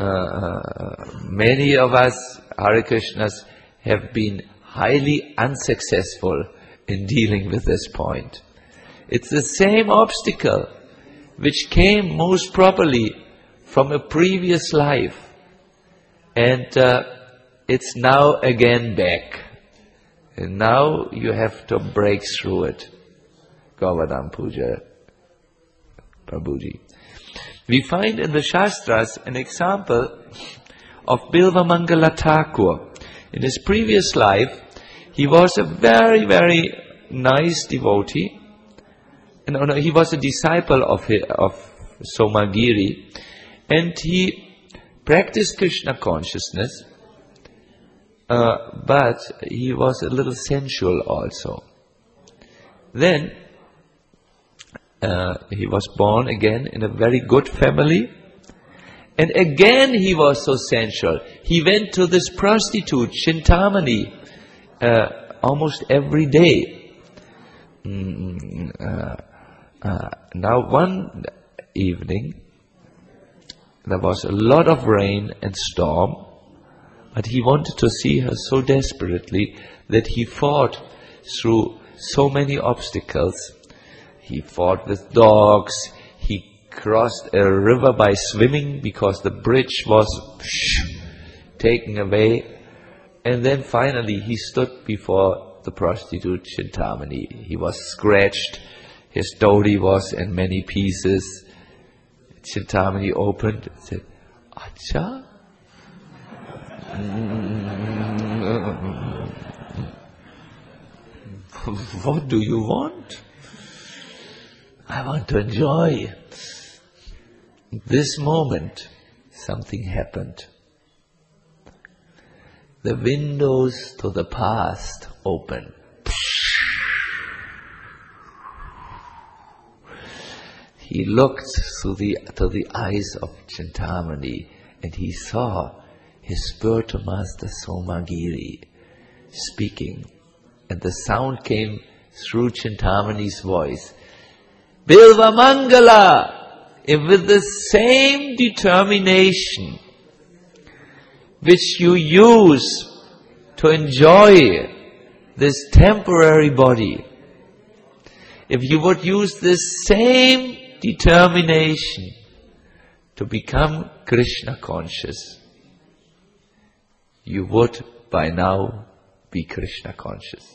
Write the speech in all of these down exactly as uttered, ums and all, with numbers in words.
uh, many of us, Hare Krishnas, have been highly unsuccessful in dealing with this point. It's the same obstacle which came most probably from a previous life, and uh, it's now again back. And now you have to break through it. Govardhan Puja, Prabhuji. We find in the Shastras an example of Bilva Mangala Thakur. In his previous life, he was a very, very nice devotee. And no, no, he was a disciple of, his, of Somagiri. And he practiced Krishna consciousness. Uh, but he was a little sensual also. Then, uh, he was born again in a very good family. And again he was so sensual. He went to this prostitute, Chintamani, uh, almost every day. Mm, uh, uh, now one evening, there was a lot of rain and storm. But he wanted to see her so desperately that he fought through so many obstacles. He fought with dogs. He crossed a river by swimming because the bridge was taken away. And then finally he stood before the prostitute Chintamani. He was scratched. His dhoti was in many pieces. Chintamani opened and said, "Acha? What do you want?" "I want to enjoy this moment." Something happened. The windows to the past opened. He looked through the, to the eyes of Chintamani, and he saw his spiritual master Somagiri speaking, and the sound came through Chintamani's voice. "Bilva Mangala," and with the same determination which you use to enjoy this temporary body, if you would use this same determination to become Krishna conscious, you would by now be Krishna conscious.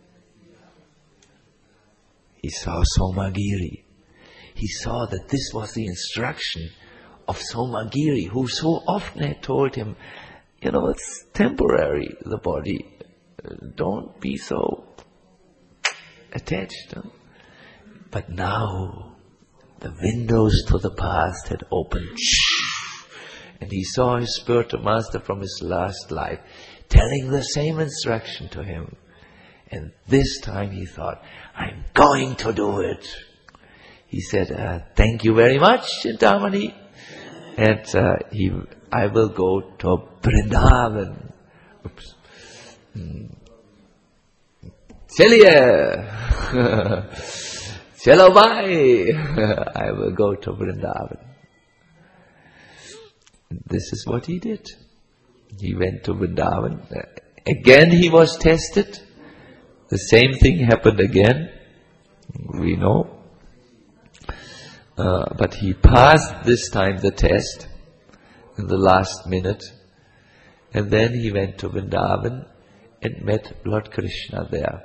He saw Somagiri. He saw that this was the instruction of Somagiri, who so often had told him, you know, it's temporary, the body. Don't be so attached. Huh? But now, the windows to the past had opened. And he saw his spiritual master from his last life telling the same instruction to him. And this time he thought, I'm going to do it. He said, uh, thank you very much, Chintamani. And uh, he, I will go to Vrindavan. Oops. Chaliye. Chalo bhai. I will go to Vrindavan. This is what he did. He went to Vrindavan. Again he was tested. The same thing happened again. We know. Uh, but he passed this time the test in the last minute. And then he went to Vrindavan and met Lord Krishna there.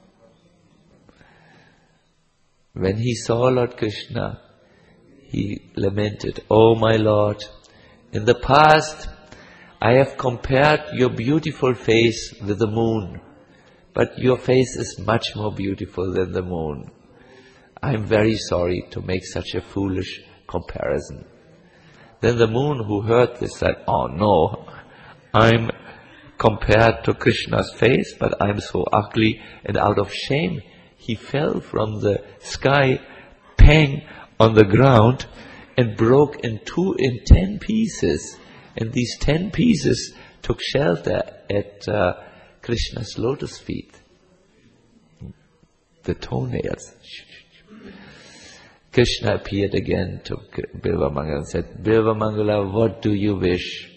When he saw Lord Krishna, he lamented, Oh my Lord, in the past I have compared your beautiful face with the moon, but your face is much more beautiful than the moon. I am very sorry to make such a foolish comparison. Then the moon, who heard this, said, Oh no, I'm compared to Krishna's face, but I'm so ugly, and out of shame he fell from the sky, pang, on the ground, and broke in two, in ten pieces. And these ten pieces took shelter at uh, Krishna's lotus feet. The toenails. Krishna appeared again to Bilvamangala and said, Bilvamangala, what do you wish?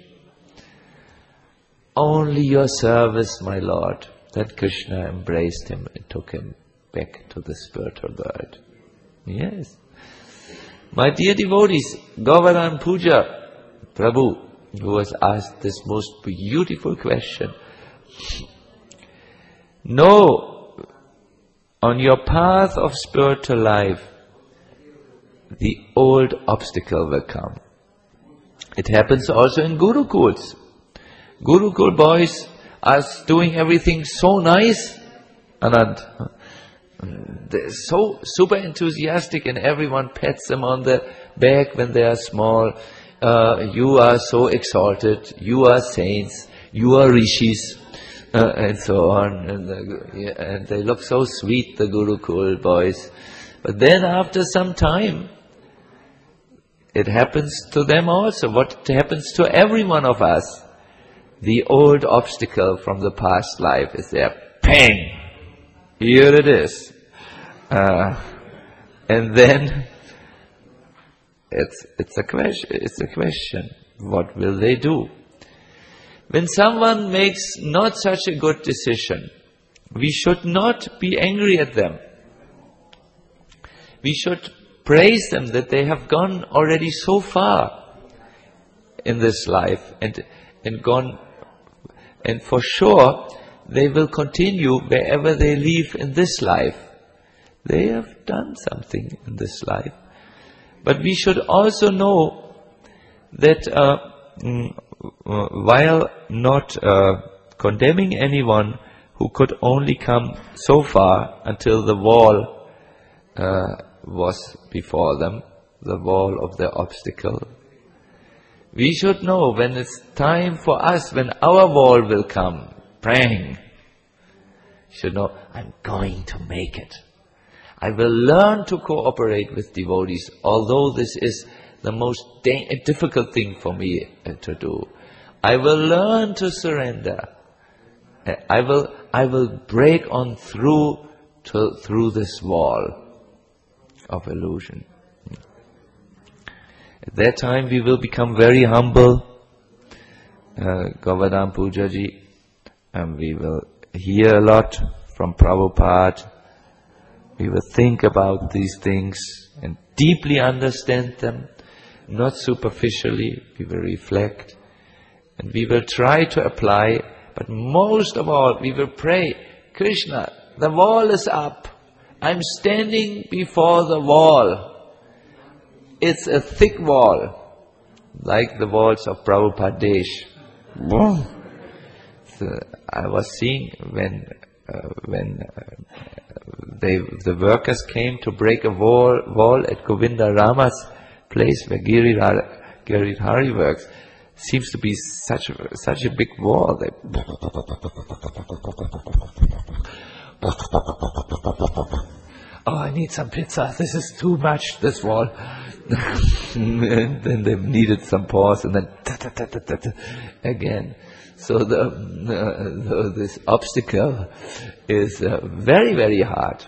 Only your service, my Lord. Then Krishna embraced him and took him back to the spiritual world. Yes. My dear devotees, Govardhan Puja, Prabhu, who was asked this most beautiful question. Know, on your path of spiritual life, the old obstacle will come. It happens also in Gurukuls. Gurukul boys are doing everything so nice, Anand. They're so super enthusiastic and everyone pats them on the back when they are small. Uh, you are so exalted, you are saints, you are rishis, uh, and so on. And, the, yeah, and they look so sweet, the Gurukul boys. But then after some time, it happens to them also. What happens to every one of us? The old obstacle from the past life is there. Pang! Here it is. Uh, and then it's it's a question. It's a question. What will they do? When someone makes not such a good decision, we should not be angry at them. We should praise them that they have gone already so far in this life and and gone, and for sure they will continue wherever they leave in this life. They have done something in this life. But we should also know that uh, mm, uh, while not uh, condemning anyone who could only come so far until the wall uh, was before them, the wall of the obstacle, we should know when it's time for us, when our wall will come, praying, we should know, I'm going to make it. I will learn to cooperate with devotees, although this is the most da- difficult thing for me uh, to do. I will learn to surrender. Uh, I will, I will break on through to, through this wall of illusion. At that time we will become very humble, uh, Govardhan Pujaji, and we will hear a lot from Prabhupada. We will think about these things and deeply understand them, not superficially. We will reflect and we will try to apply, but most of all we will pray, Krishna, the wall is up. I'm standing before the wall. It's a thick wall, like the walls of Prabhupada Desh. So I was seeing when uh, when uh, they the workers came to break a wall wall at Govinda Rama's place where Giridhari works. Seems to be such a, such a big wall. They oh, I need some pizza. This is too much, this wall. And then they needed some pause and then ta, ta, ta, ta, ta, ta, again. So the, uh, the this obstacle is uh, very, very hard.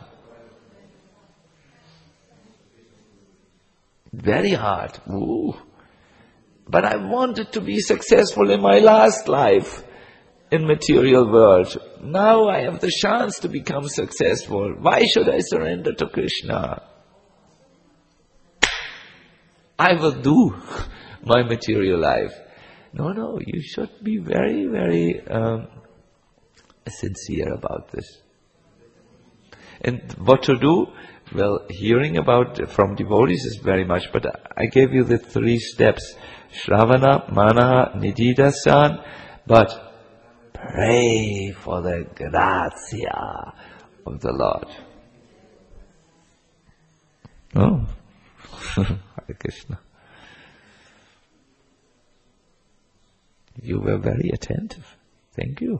Very hard. Ooh. But I wanted to be successful in my last life in material world. Now I have the chance to become successful. Why should I surrender to Krishna? I will do my material life. No, no, you should be very, very um, sincere about this. And what to do? Well, hearing about from devotees is very much, but I gave you the three steps. Shravana, Manaha, Nididhasan, but pray for the gratia of the Lord. Oh, Hare Krishna. You were very attentive. Thank you.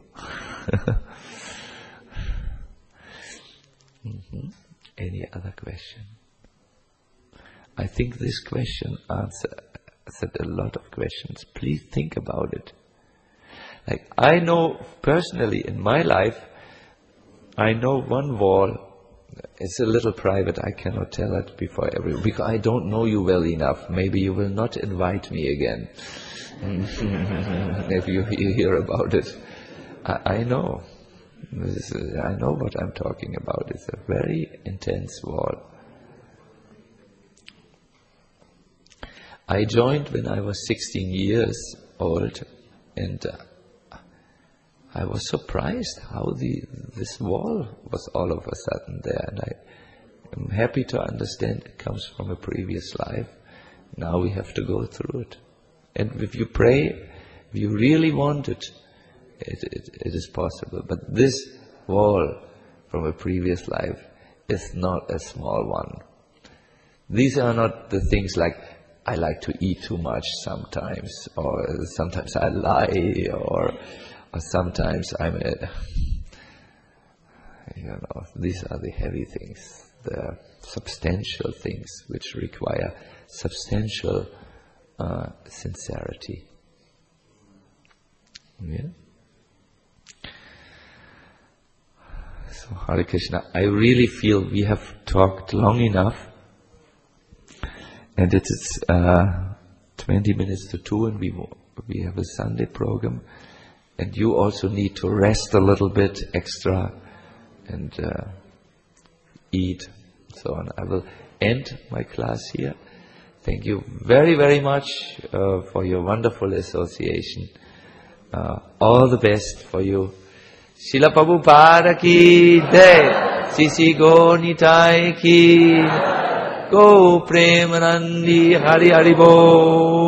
mm-hmm. Any other question? I think this question answered a lot of questions. Please think about it. Like, I know personally in my life, I know one wall it's a little private. I cannot tell it before everyone, because I don't know you well enough. Maybe you will not invite me again if you hear about it. I, I know. This is, I know what I'm talking about. It's a very intense wall. I joined when I was sixteen years old, and uh, I was surprised how the this wall was all of a sudden there. And I am happy to understand it comes from a previous life. Now we have to go through it. And if you pray, if you really want it, It, it, it is possible. But this wall from a previous life is not a small one. These are not the things like, I like to eat too much sometimes, or sometimes I lie, or, or sometimes I'm a, you know, these are the heavy things, the substantial things which require substantial uh, sincerity. Yeah? So, Hare Krishna, I really feel we have talked long enough, and it is uh, twenty minutes to two, and we we have a Sunday program, and you also need to rest a little bit extra and uh, eat, so on. I will end my class here. Thank you very, very much uh, for your wonderful association. Uh, all the best for you. Srila Prabhupada ki jai, Sisi Go Nitai ki, Go Premanandi Hari Hari Bo.